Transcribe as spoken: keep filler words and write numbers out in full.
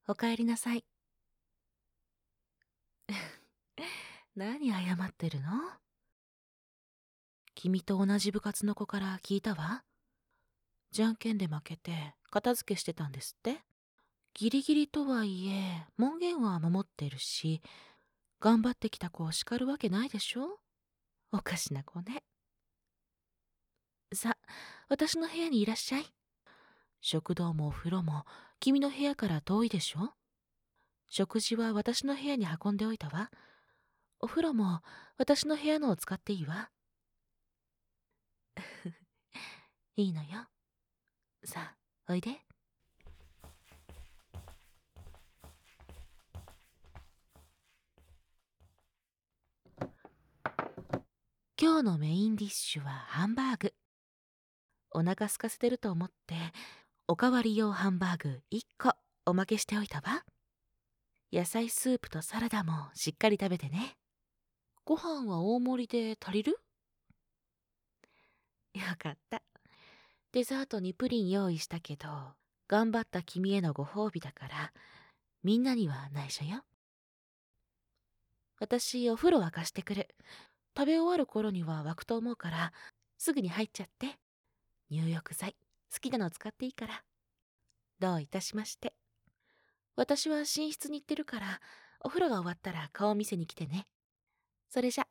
おかえりなさい。何謝ってるの？君と同じ部活の子から聞いたわ。じゃんけんで負けて片付けしてたんですって。ギリギリとはいえ門限は守ってるし、頑張ってきた子を叱るわけないでしょ。おかしな子ね。さ、私の部屋にいらっしゃい。食堂もお風呂も君の部屋から遠いでしょ。食事は私の部屋に運んでおいたわ。お風呂も私の部屋のを使っていいわ。いいのよ。さあ、おいで。今日のメインディッシュはハンバーグ。お腹空かせてると思って、おかわり用ハンバーグいっこおまけしておいたわ。野菜スープとサラダもしっかり食べてね。ご飯は大盛りで足りる？よかった。デザートにプリン用意したけど、頑張った君へのご褒美だから、みんなには内緒よ。私、お風呂沸かしてくる。食べ終わる頃には沸くと思うから、すぐに入っちゃって。入浴剤、好きなの使っていいから。どういたしまして。私は寝室に行ってるから、お風呂が終わったら顔見せに来てね。それじゃ。